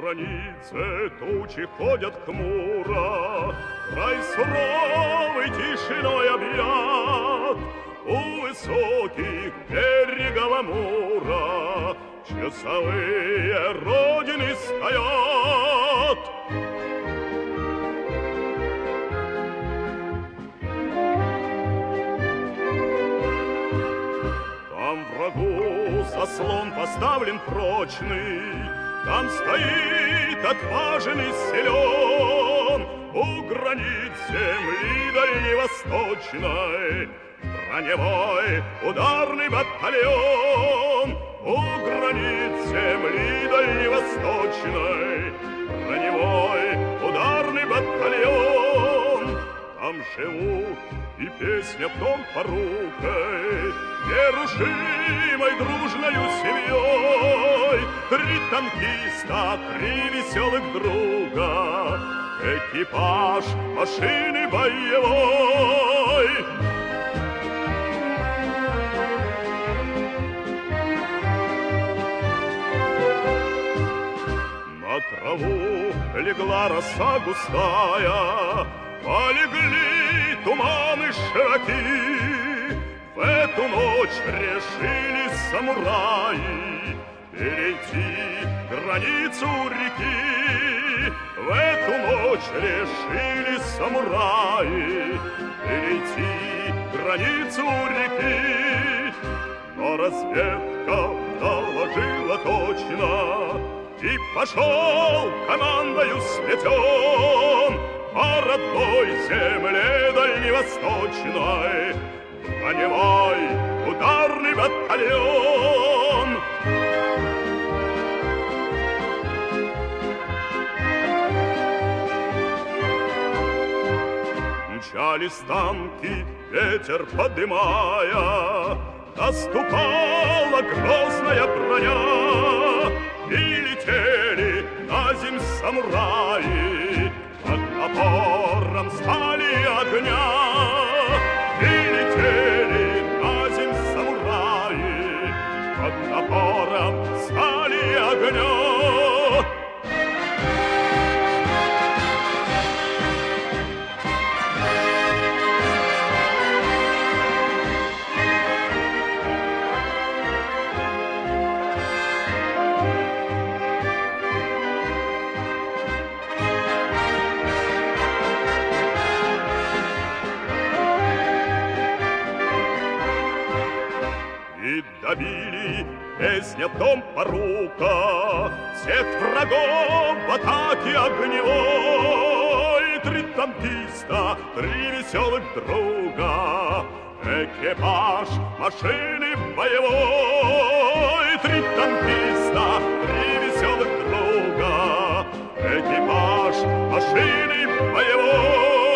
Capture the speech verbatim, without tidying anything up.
границе тучи ходят хмуро, край суровой тишиной объят. У высоких берегов Амура часовые родины стоят. Там врагу заслон поставлен прочный, там стоит отважен и силен. У границ земли дальневосточной броневой ударный батальон. У границ земли дальневосточной броневой ударный батальон. Там живут, и песня в том порукой, нерушимой дружною семьей. Три танкиста, три веселых друга, экипаж машины боевой. На траву легла роса густая, полегли туманы широки. В эту ночь решили самураи перейти границу реки. В эту ночь решили самураи перейти границу реки. Но разведка доложила точно, и пошел командою сметен по родной земле дальневосточной броневой ударный батальон. Мчались танки, ветер подымая, наступала грозная броня, и летели на земь самураи под напором стали огня. И летели на земь самураи под напором стали огня. Добили песня в том порука всех врагов в атаке огневой. Три танкиста, три веселых друга, экипаж машины боевой. Три танкиста, три веселых друга, экипаж машины боевой.